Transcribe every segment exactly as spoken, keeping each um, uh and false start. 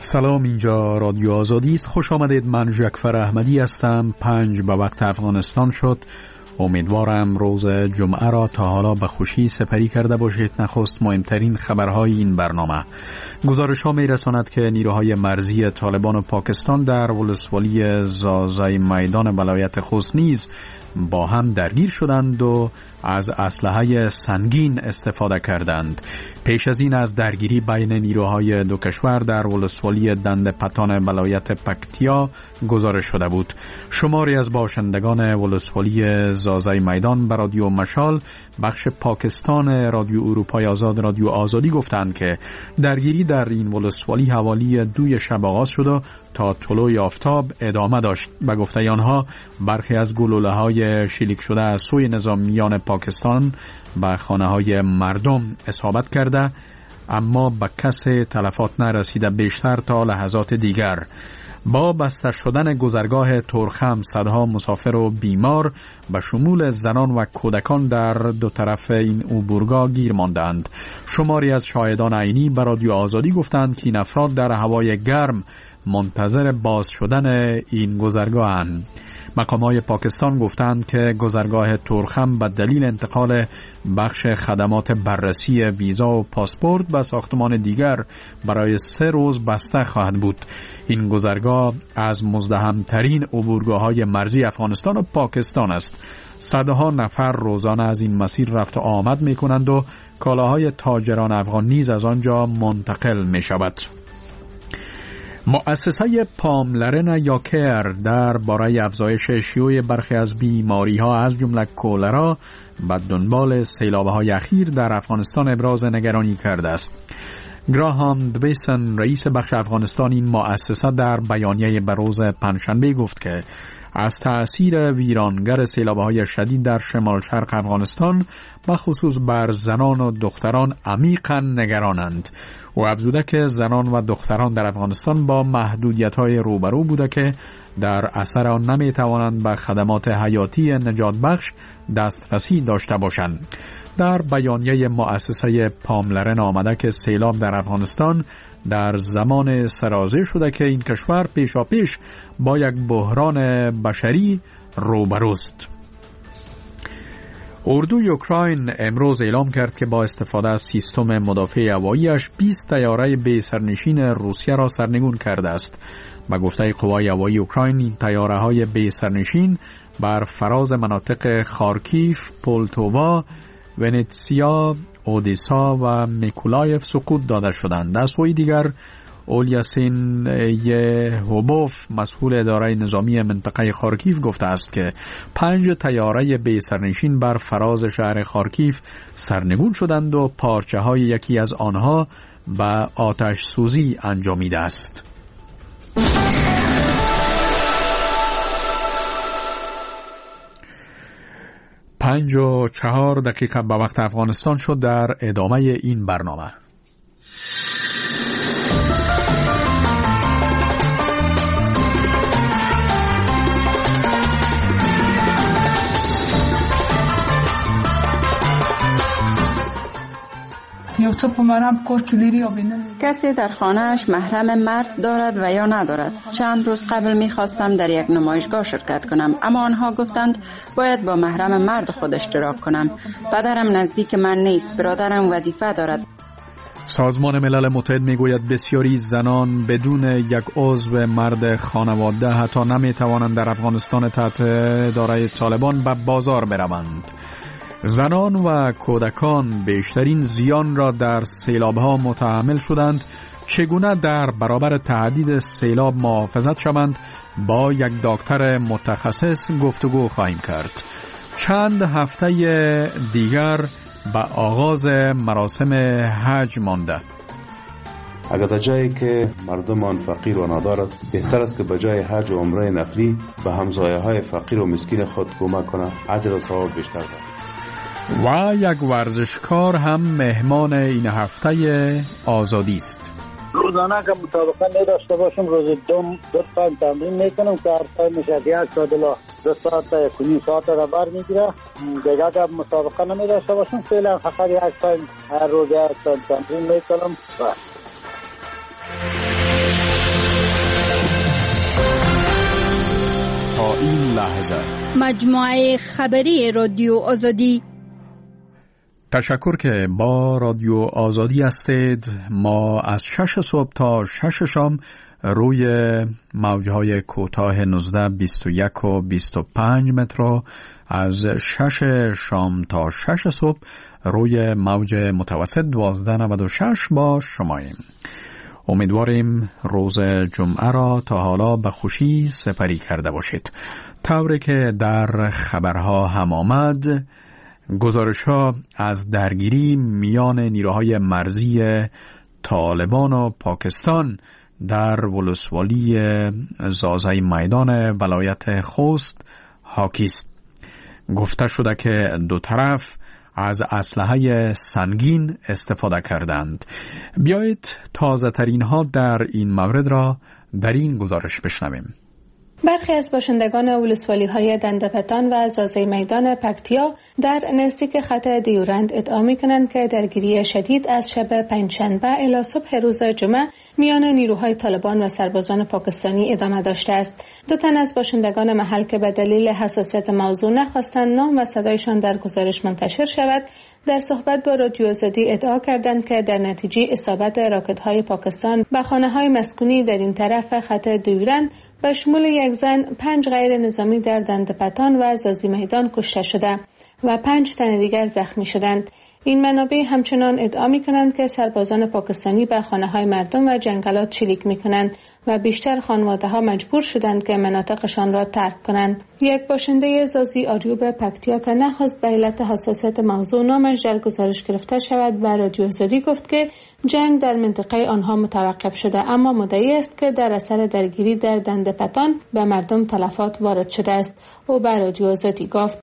سلام، اینجا رادیو آزادی است. خوش آمدید. من جعفر احمدی هستم. پنج به وقت افغانستان شد. امیدوارم روز جمعه را تا حالا به خوشی سپری کرده باشید. نخست مهمترین خبرهای این برنامه. گزارش ها می رساند که نیروهای مرزی طالبان و پاکستان در ولسوالی زازای میدان ولایت خوست نیز با هم درگیر شدند و از اسلحه سنگین استفاده کردند. پیش از این از درگیری بین نیروهای دو کشور در ولسوالی دند پتان ولایت پکتیا گزارش شده بود. شماری از باشندگان ولسوالی زازای میدان به رادیو مشال بخش پاکستان رادیو اروپای آزاد رادیو آزادی گفتند که درگیری در این ولسوالی حوالی دوی شب آغاز شد و تا طلوع آفتاب ادامه داشت. به گفته آنها برخی از گلوله‌های شلیک شده از سوی نظامیان پاکستان به خانه‌های مردم اصابت کرده، اما به کسی تلفات نرسیده. بیشتر تا لحظات دیگر با بسته شدن گذرگاه تورخم صدها مسافر و بیمار به شمول زنان و کودکان در دو طرف این عبورگاه گیر ماندند. شماری از شاهدان عینی به رادیو آزادی گفتند که این افراد در هوای گرم منتظر باز شدن این گذرگاهند. مقامات پاکستان گفتند که گذرگاه تورخم به دلیل انتقال بخش خدمات بررسی ویزا و پاسپورت به ساختمان دیگر برای سه روز بسته خواهد بود. این گذرگاه از مزدحمترین عبورگاه‌های مرزی افغانستان و پاکستان است. صدها نفر روزانه از این مسیر رفت و آمد می کنند و کالاهای تاجران افغان نیز از آنجا منتقل می شود. مؤسسه پاملرن یا کیر در باره افزایش شیوع برخی از بیماری ها از جمله کولرا به دنبال سیلاب‌های اخیر در افغانستان ابراز نگرانی کرده است. گراهام دویسن رئیس بخش افغانستان این مؤسسه در بیانیه به روز پنجشنبه گفت که از تأثیر ویرانگر سیلاب‌های شدید در شمال شرق افغانستان به خصوص بر زنان و دختران عمیقاً نگرانند. و افزوده که زنان و دختران در افغانستان با محدودیت‌های روبرو بوده که در اثر آن نمی‌توانند به خدمات حیاتی نجات بخش دسترسی داشته باشند. در بیانیه مؤسسه پاملرن آمده که سیلاب در افغانستان در زمان سرازیر شده که این کشور پیشاپیش با یک بحران بشری روبروست. اردوی اوکراین امروز اعلام کرد که با استفاده از سیستم مدافع هوایی‌اش بیست طیاره بی سرنشین روسیه را سرنگون کرده است. به گفته قوای هوایی اوکراین این طیاره‌های بی سرنشین بر فراز مناطق خارکیف، پولتووا، ونیتسیا، اودیسا و میکولایف سقوط داده شدند. در سوی دیگر اولیاسین یهوبوف مسئول اداره نظامی منطقه خارکیف گفته است که پنج طیاره بی سرنشین بر فراز شهر خارکیف سرنگون شدند و پارچه های یکی از آنها به آتش سوزی انجامیده است. پنج و چهار دقیقه به وقت افغانستان شد. در ادامه این برنامه کسی در خانه‌اش محرم مرد دارد و یا ندارد. چند روز قبل می‌خواستم در یک نمایشگاه شرکت کنم، اما آنها گفتند باید با محرم مرد خود اشتراک کنم. پدرم نزدیک من نیست، برادرم وظیفه دارد. سازمان ملل متحد میگوید بسیاری زنان بدون یک عضو مرد خانواده حتی نمی‌توانند در افغانستان تحت اداره طالبان به بازار بروند. زنان و کودکان بیشترین زیان را در سیلاب‌ها متحمل شدند. چگونه در برابر تهدید سیلاب محافظت شوند؟ با یک دکتر متخصص گفتگو خواهیم کرد. چند هفته دیگر به آغاز مراسم حج مانده. اگر در جایی که مردمان فقیر و نادار است، بهتر است که به جای حج و عمره نفلی به همسایه های فقیر و مسکین خود کمک کنند، اجر و ثواب بیشتر دارد. و یک ورزشکار هم مهمان این هفته آزادی است. روزانه که مطابقه نداشته باشم روز دوم دو تایم تمرین میکنم که هر تایمش از یک ساعت الی دو ساعت تا یک و نیم ساعت را بر میگیره. دیگه که مطابقه نمیداشته باشم فعلا فقط یک تایم هر روز یک تایم تمرین میکنم. تا این لحظه مجموعه خبری رادیو آزادی. تشکر که با رادیو آزادی هستید. ما از شش صبح تا شش شام روی موجهای کوتاه نوزده بیست و یک و بیست و پنج متر، از شش شام تا شش صبح روی موج متوسط دوازده نود و شش با شماییم. امیدواریم روز جمعه را تا حالا به خوشی سپری کرده باشید. طوری که در خبرها هم آمد، گزارش‌ها از درگیری میان نیروهای مرزی طالبان و پاکستان در ولسوالی زازای میدان ولایت خوست حاکی است. گفته شده که دو طرف از اسلحه سنگین استفاده کردند. بیایید تازه ترین ها در این مورد را در این گزارش بشنویم. برخی از باشندگان ولسوالی‌های دندپتان و زازای میدان پکتیا در نزدیک خط دیورند ادعا می‌کنند که درگیری شدید از شب پنجشنبه الی صبح روز جمعه میان نیروهای طالبان و سربازان پاکستانی ادامه داشته است. دو تن از باشندگان محل که به دلیل حساسیت موضوع نخواستند نام و صدایشان در گزارش منتشر شود، در صحبت با رادیو آزادی ادعا کردند که در نتیجه اصابت راکت‌های پاکستان به خانه‌های مسکونی در این طرف خط دیورند به شمول یک زن، پنج غیر نظامی در دندپتان و زازی میدان کشته شده و پنج تن دیگر زخمی شدند. این منابع همچنان ادعا می‌کنند که سربازان پاکستانی به خانه‌های مردم و جنگلات چلیک می‌کنند و بیشتر خانواده‌ها مجبور شدند که مناطقشان را ترک کنند. یک باشنده زازی آریوب پکتیا که نخواست به علت حساسیت موضوع نامش در گزارش گرفته شود و رادیو آزادی گفت که جنگ در منطقه آنها متوقف شده، اما مدعی است که در اثر درگیری در دندپتان به مردم تلفات وارد شده است. او به رادیو آزادی گفت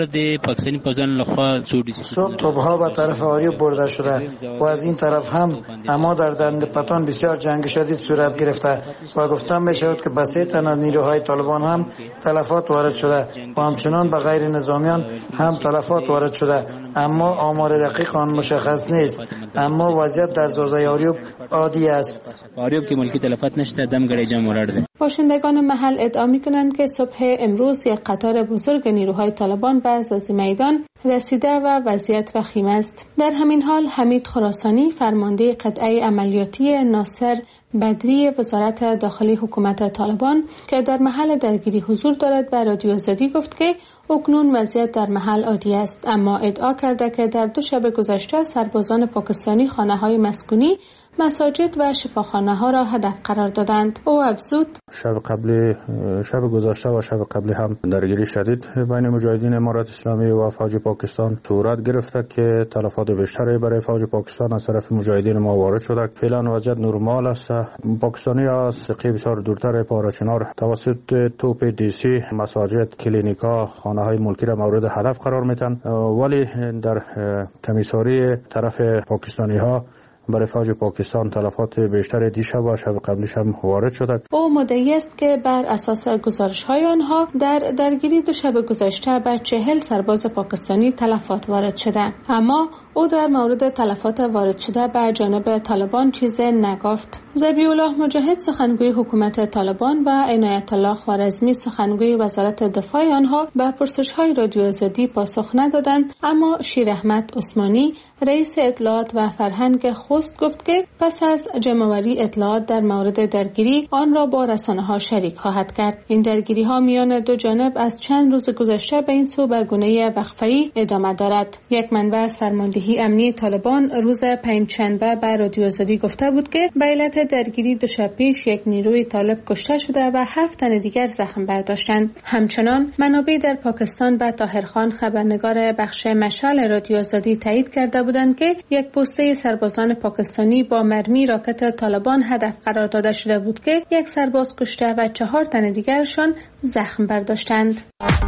صبح توپ‌ها به طرف آریوب برده شده و از این طرف هم، اما در دندپتان بسیار جنگ شدید صورت گرفته و گفتم میشود که به سه تن از نیروهای طالبان هم تلفات وارد شده و همچنان به غیر نظامیان هم تلفات وارد شده، اما آمار دقیق آن مشخص نیست. اما وضعیت در زازای آریوب عادی است. آریوب که ملکی تلفات نشده، دم گره جمع ورده. باشندگان محل ادعا می‌کنند که صبح امروز یک قطار بزرگ نیروهای طالبان به زازی میدان رسیده و وضعیت وخیم است. در همین حال حمید خراسانی، فرمانده قطعه عملیاتی ناصر بدری وزارت داخلی حکومت طالبان که در محل درگیری حضور دارد، به رادیو آزادی گفت که اکنون وضعیت در محل عادی است، اما ادعا کرده که در دو شب گذشته سربازان پاکستانی خانه‌های مسکونی، مساجد و شفاخانه ها را هدف قرار دادند. او افزود: شب قبل شب گذشته و شب قبلی هم درگیری شدید بین مجاهدین امارات اسلامی و فوج پاکستان صورت گرفته که تلفات بیشتری برای فوج پاکستان از طرف مجاهدین ما وارد شده. فعلا وضعیت نرمال است. پاکستانی ها سقی بسیار دورتر پاراچنار توسط توپ دیسی مساجد، کلینیکا، خانه های ملکی را مورد هدف قرار میتن، ولی در تمیساری طرف پاکستانی ها برای فوج پاکستان تلفات بیشتر دیشب و شب قبلش هم وارد شده. او مدعی است که بر اساس گزارش‌های آنها در درگیری دو شب گذشته به چهل سرباز پاکستانی تلفات وارد شده، اما او در مورد تلفات وارد شده به جانب طالبان چیزی نگفت. ذبیح‌الله مجاهد، سخنگوی حکومت طالبان، و عنایت الله خوارزمی، سخنگوی وزارت دفاع آنها، به پرسش‌های رادیو آزادی پاسخ ندادند، اما شیر احمد عثمانی، رئیس اطلاعات و فرهنگ خوست، گفت که پس از جمع‌آوری اطلاعات در مورد درگیری آن را با رسانه‌ها شریک خواهد کرد. این درگیری‌ها میان دو جانب از چند روز گذشته به این سو به گونه وقفه‌ای ادامه دارد. یک منبع از فرماندهی امنی طالبان روز پنجشنبه به رادیو آزادی گفته بود که به علت درگیری دو شب پیش یک نیروی طالب کشته شده و هفت تن دیگر زخم برداشتند. همچنان منابع در پاکستان به طاهرخان، خبرنگار بخش مشعل رادیو آزادی، تایید کرده بودند که یک پوسته سربازان پاکستانی با مرمی راکت طالبان هدف قرار داده شده بود که یک سرباز کشته و چهار تن دیگرشان زخم برداشتند.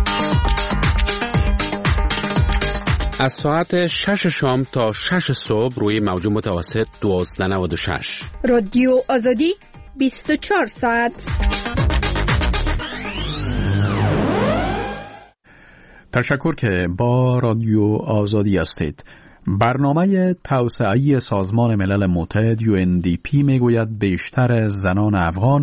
از ساعت شش شام تا شش صبح روی موج متوسط دوازده نود و شش. رادیو آزادی بیست و چهار ساعت. تشکر که با رادیو آزادی هستید. برنامه توسعه‌ای سازمان ملل متحد یو ان دی پی میگوید بیشتر زنان افغان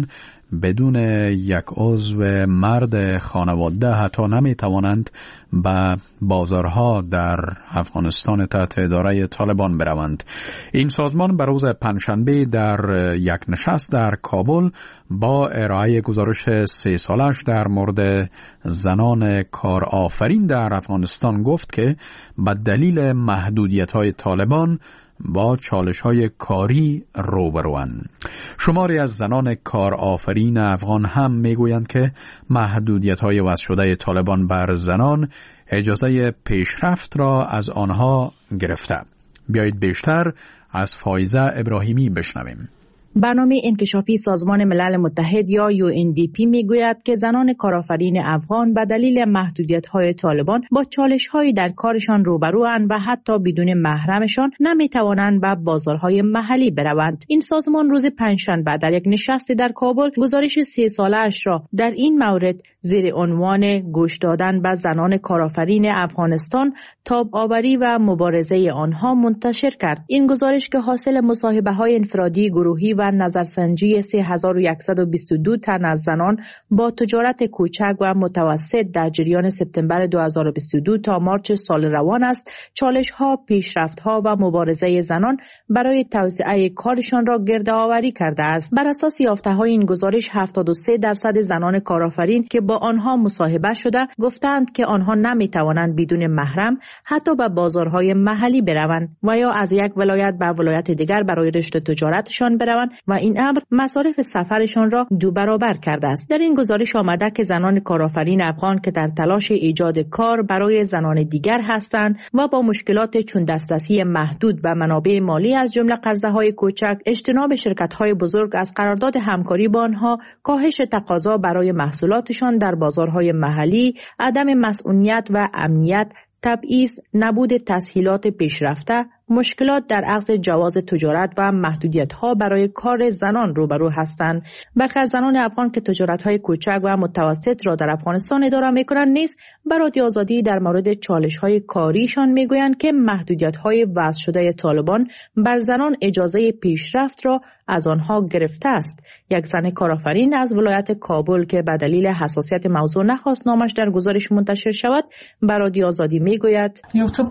بدون یک عضو مرد خانواده حتی نمی توانند به بازارها در افغانستان تحت اداره طالبان بروند. این سازمان به روز پنجشنبه در یک نشست در کابل با ارائه گزارش سه سالش در مورد زنان کارآفرین در افغانستان گفت که به دلیل محدودیت‌های طالبان با چالش‌های کاری روبروند. شماری از زنان کارآفرین افغان هم میگویند که محدودیت‌های وضع شده طالبان بر زنان اجازه پیشرفت را از آنها گرفته. بیایید بیشتر از فایزه ابراهیمی بشنویم. برنامه انکشافی سازمان ملل متحد یا یو ان دی پی میگوید که زنان کارآفرین افغان به دلیل محدودیت‌های طالبان با چالش‌هایی در کارشان روبروند و حتی بدون محرمشان نمی‌توانند به بازارهای محلی بروند. این سازمان روز پنجشنبه در یک نشست در کابل گزارش سه ساله‌اش را در این مورد زیر عنوان گوش دادن به زنان کارآفرین افغانستان، تاب آوری و مبارزه آنها منتشر کرد. این گزارش که حاصل مصاحبه‌های انفرادی، گروهی و نظرسنجی سه هزار و صد و بیست و دو تن از زنان با تجارت کوچک و متوسط در جریان سپتامبر دو هزار و بیست و دو تا مارچ سال روان است، چالش‌ها، پیشرفت‌ها و مبارزه زنان برای توسعه کارشان را گردآوری کرده است. بر اساس یافته‌های این گزارش هفتاد و سه درصد زنان کارآفرین که با آنها مصاحبه شده گفتند که آنها نمی‌توانند بدون محرم حتی به بازارهای محلی بروند و یا از یک ولایت به ولایت دیگر برای رشد تجارتشان بروند و این امر مصارف سفرشان را دو برابر کرده است. در این گزارش آمده که زنان کارآفرین افغان که در تلاش ایجاد کار برای زنان دیگر هستند و با مشکلات چون دسترسی محدود به منابع مالی از جمله قرضه‌های کوچک، اجتناب شرکت‌های بزرگ از قرارداد همکاری با آنها، کاهش تقاضا برای محصولاتشان در بازارهای محلی، عدم مسئولیت و امنیت، تبعیض، نبود تسهیلات پیشرفته، مشکلات در اخذ جواز تجارت و محدودیت‌ها برای کار زنان روبرو هستند. برخی از زنان افغان که تجارت‌های کوچک و متوسط را در افغانستان اداره می‌کنند نیز به رادیو آزادی در مورد چالش‌های کاریشان می‌گویند که محدودیت‌های وضع شده طالبان بر زنان اجازه پیشرفت را از آنها گرفته است. یک زن کارآفرین از ولایت کابل که به دلیل حساسیت موضوع نخواست نامش در گزارش منتشر شود، به رادیو آزادی می‌گوید: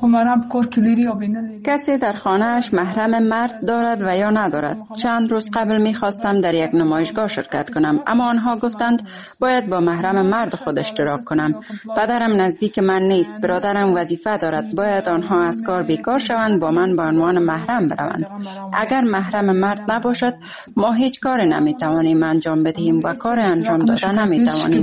کسی در خانه‌اش محرم مرد دارد و یا ندارد. چند روز قبل می‌خواستم در یک نمایشگاه شرکت کنم، اما آنها گفتند باید با محرم مرد خود اشتراک کنم. پدرم نزدیک من نیست، برادرم وظیفه دارد، باید آنها از کار بیکار شوند، با من به عنوان محرم بروند. اگر محرم مرد نباشد ما هیچ کاری نمی‌توانیم انجام بدهیم و کار انجام دادن نمی‌توانیم.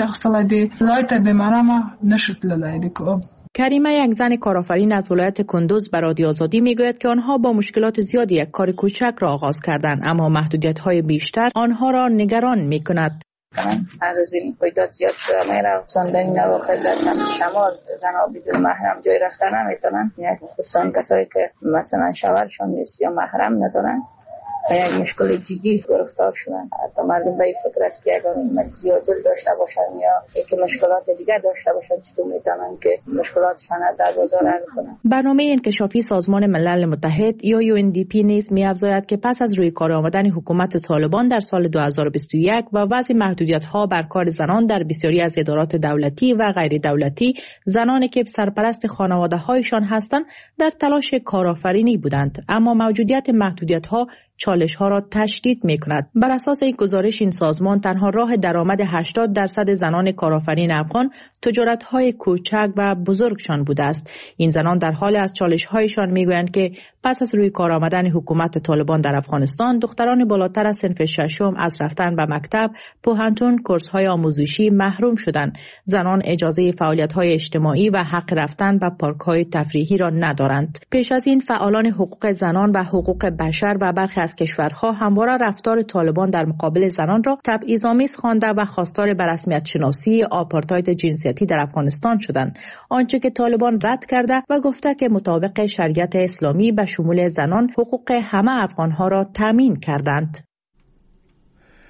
کریمه، یک زن کارآفرین از ولایت کندوز، به رادیو آزادی میگوید که آنها با مشکلات زیادی یک کار کوچک را آغاز کردند، اما محدودیت‌های بیشتر آنها را نگران می‌کند. از این قیدات زیاد شده میره، خصوصا این نواقع در شمال زنها بدون محرم جای رفتن نمیتونن، یعنی خصوصا کسایی که مثلا شوهرشون نیست یا محرم ندارن و یک مشکل جدی گرفتار شدن. حتی مردم به این فکر است که اگر زیاد داشته باشن یا یک مشکلات دیگر داشته باشن چطور میتونن که مشکلاتشان در بازار حل کنن. برنامه انکشافی سازمان ملل متحد یا یو ان دی پی نیز می‌افزاید که پس از روی کار آمدن حکومت طالبان در سال دو هزار و بیست و یک و وضع محدودیت‌ها بر کار زنان در بسیاری از ادارات دولتی و غیر دولتی، زنانی که سرپرست خانواده‌هایشان هستند در تلاش کارآفرینی بودند، اما موجودیت محدودیت‌ها چالش‌ها را تشدید می‌کند. بر اساس این گزارش این سازمان تنها راه درآمد هشتاد درصد زنان کارآفرین افغان تجارت‌های کوچک و بزرگشان بوده است. این زنان در حال از چالش‌هایشان می‌گویند که پس از روی کار آمدن حکومت طالبان در افغانستان، دختران بالاتر از صنف ششم از رفتن به مکتب، پوهنتون، کورس‌های آموزشی محروم شدند. زنان اجازه فعالیت‌های اجتماعی و حق رفتن به پارک‌های تفریحی را ندارند. پیش از این فعالان حقوق زنان و حقوق بشر و برخی از کشورها همواره رفتار طالبان در مقابل زنان را تبعیض‌آمیز خوانده و خواستار به رسمیت شناسی آپارتاید جنسیتی در افغانستان شدند، آنچه که طالبان رد کرده و گفته که مطابق شریعت اسلامی به شمول زنان حقوق همه افغانها را تامین کردند.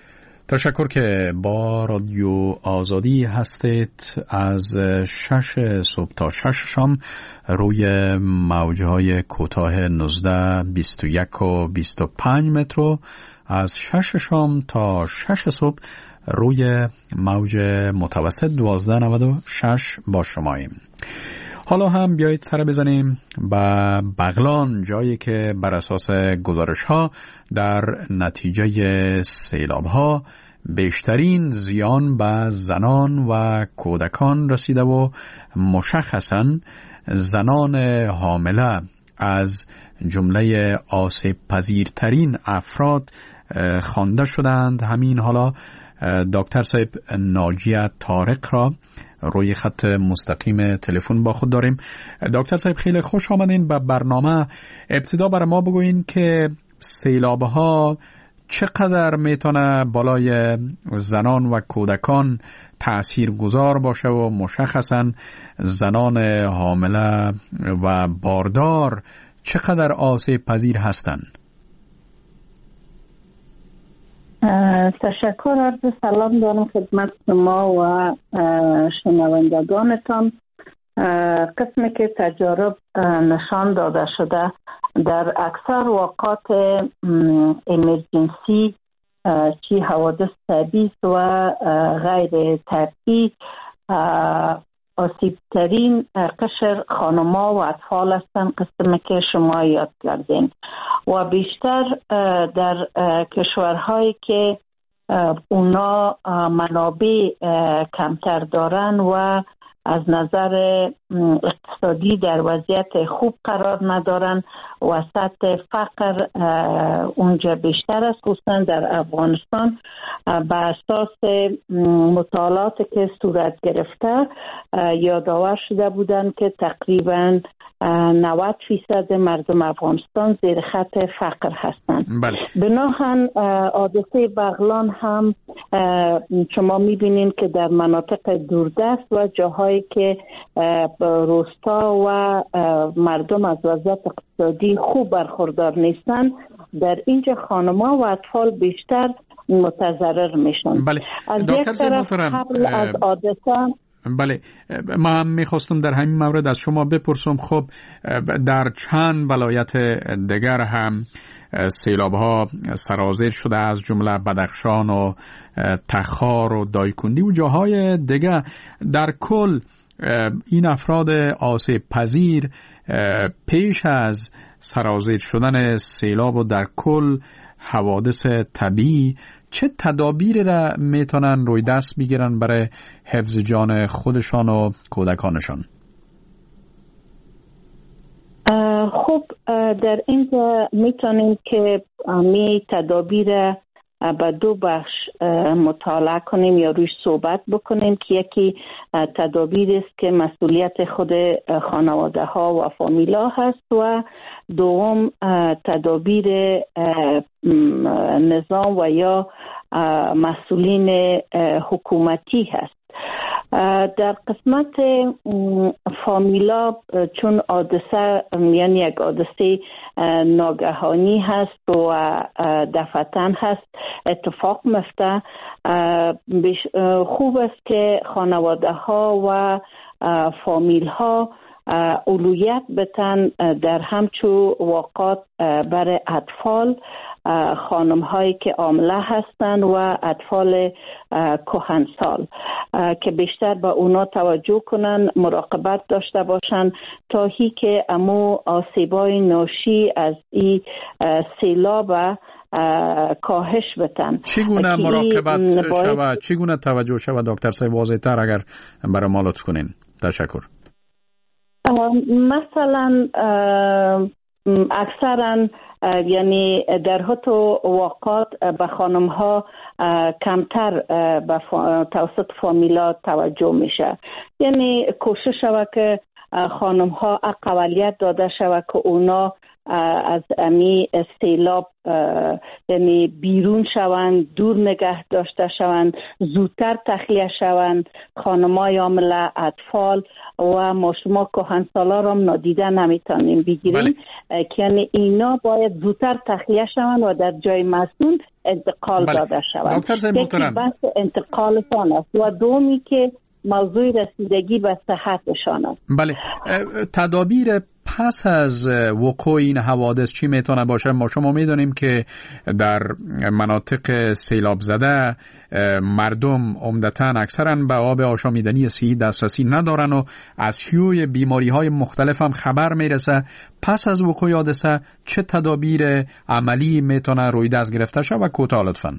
تشکر که با رادیو آزادی هستید. از شش صبح تا شش شام روی موجهای کوتاه نوزده، بیست و یک و بیست و پنج متر و از شش شام تا شش صبح روی موج متوسط دوازده نود و شش با شماییم. حالا هم بیایید سر بزنیم به بغلان، جایی که بر اساس گزارش ها در نتیجه سیلاب ها بیشترین زیان به زنان و کودکان رسیده و مشخصاً زنان حامله از جمله آسیب پذیرترین افراد خوانده شدند. همین حالا دکتر صاحب ناجیه طارق را روی خط مستقیم تلفن با خود داریم. دکتر صاحب خیلی خوش آمدین به برنامه. ابتدا برای ما بگوین که سیلاب ها چقدر میتونه بالای زنان و کودکان تأثیر گذار باشه و مشخصا زنان حامله و باردار چقدر آسیب پذیر هستند؟ تشکر، عرض سلام دارم خدمت شما و شنوندگانتان. قسمی که تجارب نشان داده شده در اکثر واقعات امرجنسی چی حوادث طبیعی و غیر طبیعی آسیب ترین قشر خانم‌ها و اطفال هستند، قسمی که شما یاد کردین و بیشتر در کشورهایی که اونا منابع کمتر دارن و از نظر اقتصادی در وضعیت خوب قرار ندارن و سطح فقر اونجا بیشتر است. خصوصا در افغانستان به اساس مطالعات که صورت گرفته یادآور شده بودند که تقریبا نود فیصد مردم افغانستان زیر خط فقر هستند. بله. بناهن حادثه بغلان هم شما میبینید که در مناطق دوردست و جاهایی که روستا و مردم از وضعیت اقتصادی خوب برخوردار نیستن، در اینجا خانم‌ها و اطفال بیشتر متضرر میشن. بله. از دکتر یک طرف قبل از حادثه بله، ما هم میخواستم در همین مورد از شما بپرسم. خب در چند ولایت دیگر هم سیلاب ها سرازیر شده، از جمله بدخشان و تخار و دایکندی و جاهای دیگر. در کل این افراد آسیب پذیر پیش از سرازیر شدن سیلاب و در کل حوادث طبیعی چه تدابیر را میتونن روی دست بگیرن برای حفظ جان خودشان و کودکانشان؟ خب در اینجا میتونیم که می تدابیر به دو بخش مطالعه کنیم یا روش صحبت بکنیم که یکی تدابیر است که مسئولیت خود خانواده ها و فامیلا هست و دوم تدابیر نظام و یا مسئولین حکومتی هست. در قسمت فامیلا چون حادثه یعنی یک حادثه ناگهانی هست و دفعتاً هست اتفاق میفته، خوب است که خانواده ها و فامیل ها اولویت بتن در همچو واقعات برای اطفال، خانم هایی که حامله هستند و اطفال کهنسال که بیشتر به اونا توجه کنن، مراقبت داشته باشن تا هی که امو آسیبای ناشی از این سیلاب کاهش بتن. چگونه مراقبت شود؟ چگونه توجه شود دکتر صاحب؟ واضح تر اگر برای ما لطف کنین. تشکر. مثلا اکثرا یعنی در حتی واقعات به خانم ها کمتر به توسط فامیلا توجه میشه، یعنی کوشش شود که خانم ها اقلیت داده شود که اونا از امی سیلاب یعنی بیرون شوند، دور نگه داشته شوند، زودتر تخلیه شوند. خانمای حامله، اطفال و ما شما کهنسالا را نادیده نمیتونیم بگیریم که یعنی اینا باید زودتر تخلیه شوند و در جای مسئول انتقال بله. داده شوند. دکتر صاحب محترم، بحث انتقالشان است و دومی که موضوع رسیدگی به صحتشان است. بله، تدابیر پس از وقوع این حوادث چی میتونه باشه؟ ما شما میدونیم که در مناطق سیلاب زده مردم عمدتاً اکثراً به آب آشامیدنی صحی دسترسی ندارن و از شیوع بیماری های مختلف هم خبر میرسه. پس از وقوع حادثه چه تدابیر عملی میتونه روی دست گرفته شه و کوتاه لطفاً؟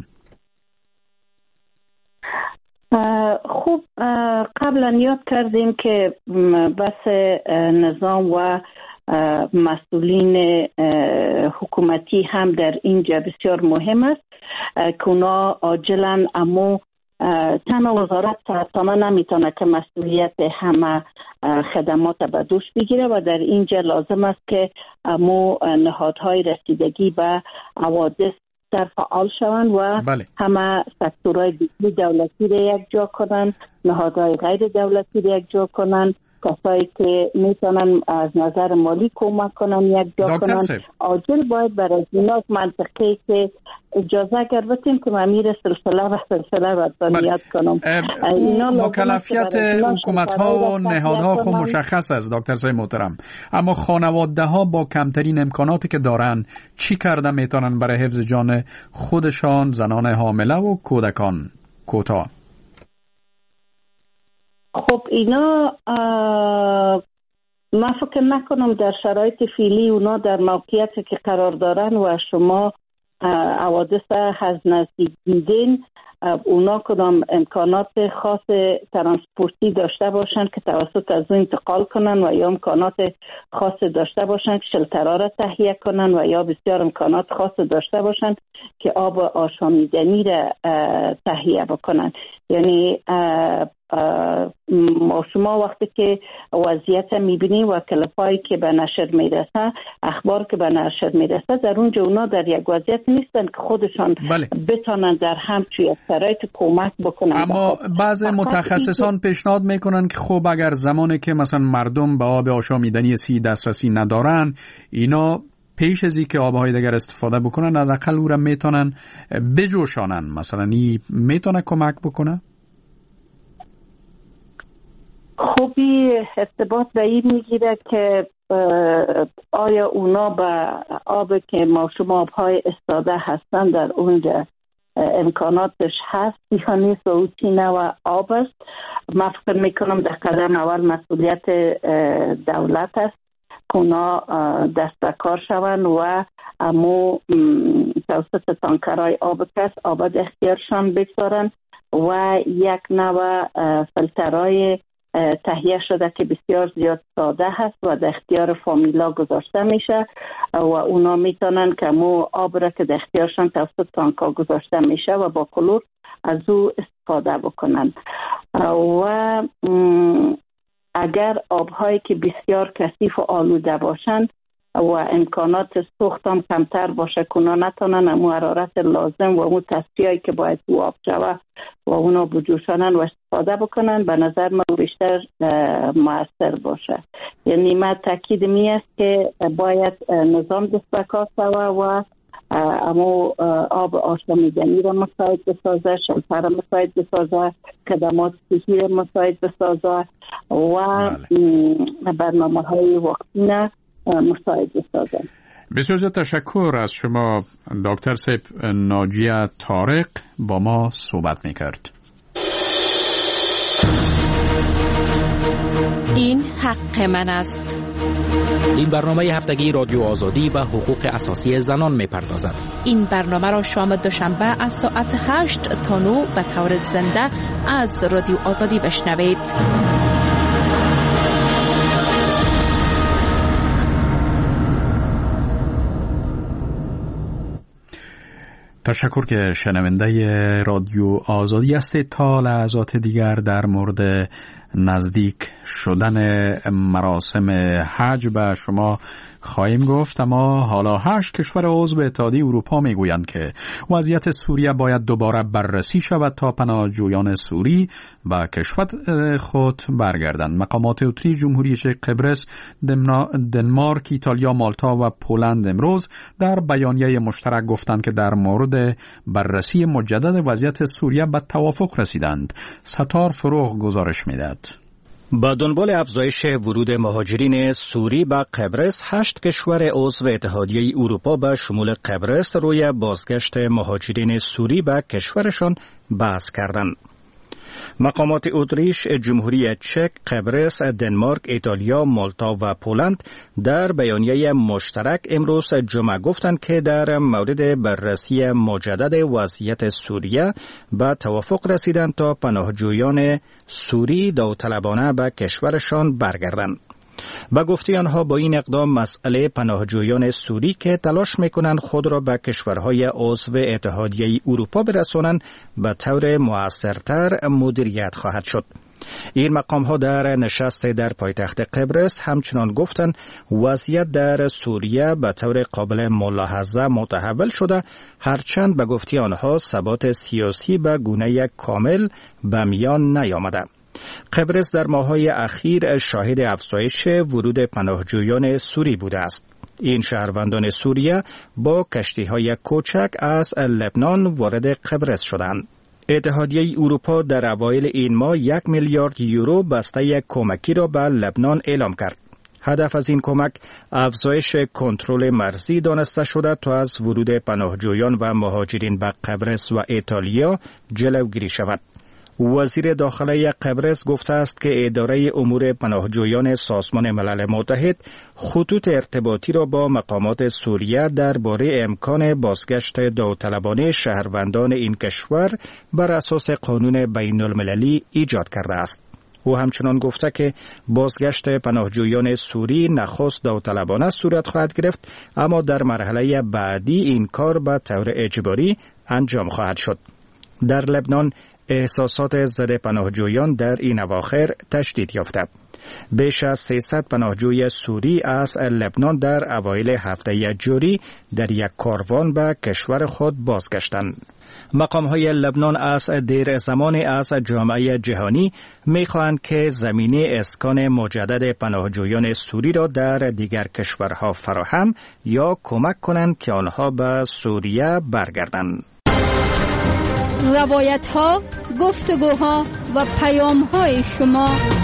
خوب، قبلا یاد کردیم که بس نظام و مسئولین حکومتی هم در اینجا بسیار مهم است که اونا عاجلا امو تنها وزارت سرطانه نمیتونه که مسئولیت همه خدمات به دوش بگیره و در اینجا لازم است که امو نهادهای رسیدگی به حوادث در فعال شوند و بله. همه سکتورهای دولتی را یک جا کنند، نهادهای غیر دولتی را یک جا کنند، کسایی که میتونن از نظر مالی کمک کنن یک جا کنن. عاجل باید برای اینا منطقی که اجازه اگر بتیم که امیر سلسله و سلسله و بنیاد کنم. مکلفیت حکومت ها و نهادها خود مشخص است دکتر صاحب محترم، اما خانواده ها با کمترین امکاناتی که دارن چی کرده میتونن برای حفظ جان خودشان، زنان حامله و کودکان؟ کوتاه. خب اینا من فکر نکنم در شرایط فعلی اونا در موقعیتی که قرار دارن و شما حوادث از نزدیک دیدین، اونا کدام امکانات خاص ترانسپورتی داشته باشن که توسط از اون انتقال کنن و یا امکانات خاص داشته باشن که شلترها را تهیه کنن و یا بسیار امکانات خاص داشته باشن که آب آشامیدنی را تهیه بکنن. یعنی ما شما وقتی که وضعیت میبینیم و کلپایی که به نشر میرسه، اخبار که به نشر میرسه، در اونجا اونا در یک وضعیت نیستن که خودشان بله. بتانن در همچون شرایط کمک بکنن. اما بعض متخصصان پیشنهاد میکنن که خب اگر زمانی که مثلا مردم به آب آشامیدنی سی دسترسی ندارن، اینا پیش از اینکه آبهای دیگر استفاده بکنن حداقل او را میتونن بجوشانن، مثلا این میتونه کمک بکنه؟ خوبی ارتباط به این میگیره که آیا اونا به آب که ما شما آبهای استاده هستن در اونجا امکاناتش هست یا نیست و او چی نوع آب است. من فکر میکنم در قدم اول مسئولیت دولت است که اونا دست کار شوند و امو توسط تانکرهای آب کس آب اختیارشان بگذارن و یک نوع فلترهای تهیه شده که بسیار زیاد ساده هست و در اختیار فامیلا گذاشته میشه و اونا میتونن که مو آب را که در اختیارشان توسط تانکا گذاشته میشه و با کلور از او استفاده بکنن. و اگر آبهایی که بسیار کثیف و آلوده باشن و امکانات سوخت هم کمتر باشه که اونا نتونن امو حرارت لازم و امو تصفیه‌ای که باید تو آب شوه و اونا بجوشانن و استفاده بکنن، به نظر من بیشتر مؤثر باشه. یعنی من تاکید می است که باید نظام دستکار شوه و امو آب آشامیدنی را مساعد بسازه، شلتر را مساعد بسازه، خدمات صحی را مساعد بسازه و برنامه های وقتینه مساعد بسازه. بسیار زیاد تشکر از شما دکتر صاحب ناجیه طارق با ما صحبت میکرد. این حق من است. این برنامه هفتگی رادیو آزادی و حقوق اساسی زنان میپردازد. این برنامه را شام دوشنبه از ساعت هشت تا نه به طور زنده از رادیو آزادی بشنوید. تشکر که شنونده رادیو آزادی هستید. تا لحظات دیگر در مورد نزدیک شدن مراسم حج به شما خواهیم گفت، اما حالا هشت کشور عضو اتحادیه اروپا میگویند که وضعیت سوریه باید دوباره بررسی شود تا پناهجویان سوری به کشور خود برگردند. مقامات اتریش، جمهوری چک، قبرس، دنمارک، ایتالیا، مالتا و پولند امروز در بیانیه مشترک گفتند که در مورد بررسی مجدد وضعیت سوریه به توافق رسیدند. ستار فروغ گزارش میدهد. با دنبال افزایش ورود مهاجرین سوری به قبرس، هشت کشور عضو اتحادیه اروپا به شمول قبرس روی بازگشت مهاجرین سوری به کشورشان بحث کردند. مقامات اتریش، جمهوری چک، قبرس، دنمارک، ایتالیا، مالتا و پولند در بیانیه مشترک امروز جمعه گفتند که در مورد بررسی مجدد وضعیت سوریه به توافق رسیدند تا پناهجویان سوری داوطلبانه به کشورشان برگردند. با گفته آنها با این اقدام مسئله پناهجویان سوری که تلاش میکنند خود را به کشورهای عضو اتحادیه اروپا برسانند به طور مؤثرتر مدیریت خواهد شد. این مقام ها در نشست در پایتخت قبرس همچنان گفتند وضعیت در سوریه به طور قابل ملاحظه متحول شده، هرچند به گفته آنها ثبات سیاسی به گونه کامل به میان نیامده. قبرس در ماه‌های اخیر شاهد افزایش ورود پناهجویان سوری بوده است. این شهروندان سوریه با کشتی‌های کوچک از لبنان وارد قبرس شدند. اتحادیه اروپا در اوایل این ماه یک میلیارد یورو بسته کمکی را به لبنان اعلام کرد. هدف از این کمک افزایش کنترل مرزی دانسته شده تا از ورود پناهجویان و مهاجرین به قبرس و ایتالیا جلوگیری شود. وزیر داخله قبرس گفته است که اداره امور پناهجویان سازمان ملل متحد خطوط ارتباطی را با مقامات سوریه درباره امکان بازگشت داوطلبانه شهروندان این کشور بر اساس قانون بین المللی ایجاد کرده است. او همچنان گفته که بازگشت پناهجویان سوری نخست داوطلبانه صورت خواهد گرفت، اما در مرحله بعدی این کار به طور اجباری انجام خواهد شد. در لبنان احساسات ضد پناهجویان در این اواخر تشدید یافته. بیش از سیصد پناهجوی سوری از لبنان در اوایل هفته جاری در یک کاروان به کشور خود بازگشتند. مقام‌های لبنان از دیر زمانی از جامعه جهانی می‌خواهند که زمینه اسکان مجدد پناهجویان سوری را در دیگر کشورها فراهم یا کمک کنند که آنها به سوریه برگردند. روایت ها، گفتگوها و پیام های شما.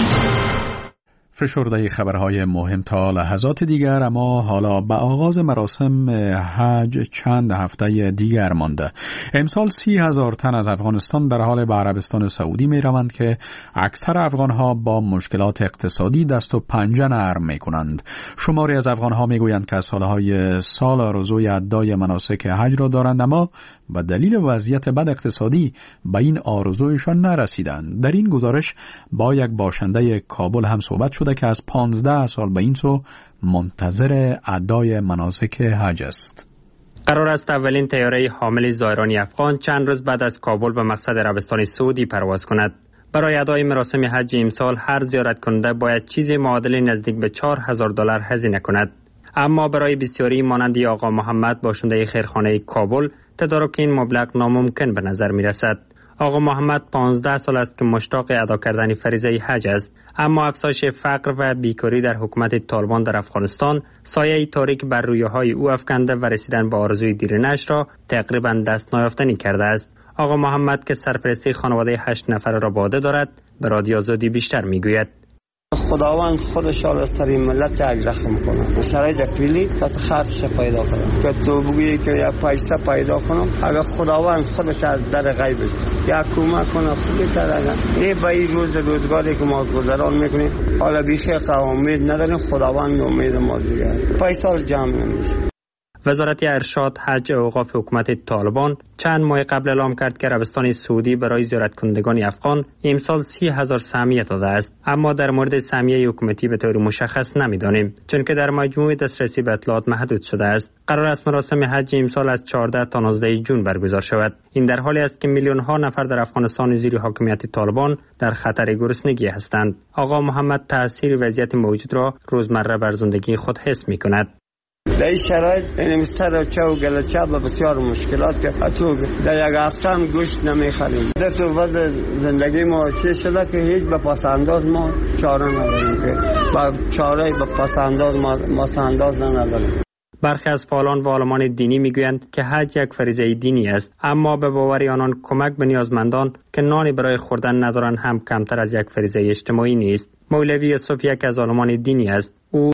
فشرده خبرهای مهم تا لحظات دیگر، اما حالا به آغاز مراسم حج چند هفته دیگر مانده. امسال سی هزار تن از افغانستان در حال به عربستان سعودی می روند که اکثر افغانها با مشکلات اقتصادی دست و پنجه نرم می کنند. شماری از افغانها می گویند که از سالهای سال آرزوی ادای مناسک حج را دارند، اما به دلیل وضعیت بد اقتصادی به این آرزویشان نرسیدند. در این گزارش با یک باشنده کابل هم صحبت شده که از پانزده سال به این سو منتظر ادای مناسک حج است. قرار است اولین طیاره حامل زائران افغان چند روز بعد از کابل به مقصد عربستان سعودی پرواز کند. برای ادای مراسم حج امسال هر زیارت کننده باید چیزی معادل نزدیک به چهار هزار دلار هزینه کند. اما برای بسیاری مانند آقا محمد باشنده خیرخانه کابل تدارک این مبلغ ناممکن به نظر می رسد. آقا محمد پانزده سال است که مشتاق ادا کردن فریضه حج است، اما افزایش فقر و بیکاری در حکومت طالبان در افغانستان سایه تاریک بر رویاهای او افکنده و رسیدن به آرزوی دیرینه‌اش را تقریبا دست نیافتنی کرده است. آقا محمد که سرپرستی خانواده هشت نفره را به عهده دارد به رادیو آزادی بیشتر میگوید. خداوند خودش از ترین ملت یک رحم کنه، شرایط فعلی پس خاصش پیدا کنه که تو بگویی که یا پیسه پیدا کنم، اگر خداوند خودش از در غیب یا کمک کنه خوبی تر اگر این به این روز روزگاری که ما گذران میکنیم حالا بیخی امید نداریم، خداوند امید ما دیگه پیسه جمع نمیشه. وزارت ارشاد، حج و اوقاف حکومت طالبان چند ماه قبل اعلام کرد که عربستان سعودی برای زیارت کنندگان افغان امسال سی هزار سهمیه داده است، اما در مورد سهمیه حکومتی به طور مشخص نمیدانیم، چون که در مجموع دسترسی به اطلاعات محدود شده است. قرار است مراسم حج امسال از چهارده تا نوزده جون برگزار شود. این در حالی است که میلیون ها نفر در افغانستان زیر حاکمیت طالبان در خطر گرسنگی هستند. آقا محمد تاثیر وضعیت موجود را روزمره بر زندگی خود حس می‌کند. در این شرایط این مستر و گلچه و بسیار مشکلات که اتو در یک هفته هم گوشت نمیخریم. در تو وضع زندگی ما چه شده که هیچ به پس انداز ما چاره نداریم که با چاره به پس انداز ما پس انداز نداریم. برخی از فعالان و عالمان دینی میگویند که حج یک فریضه دینی است، اما به باور آنان کمک به نیازمندان که نانی برای خوردن ندارند هم کمتر از یک فریضه اجتماعی نیست. مولوی یوسف یک از عالمان دینی است. او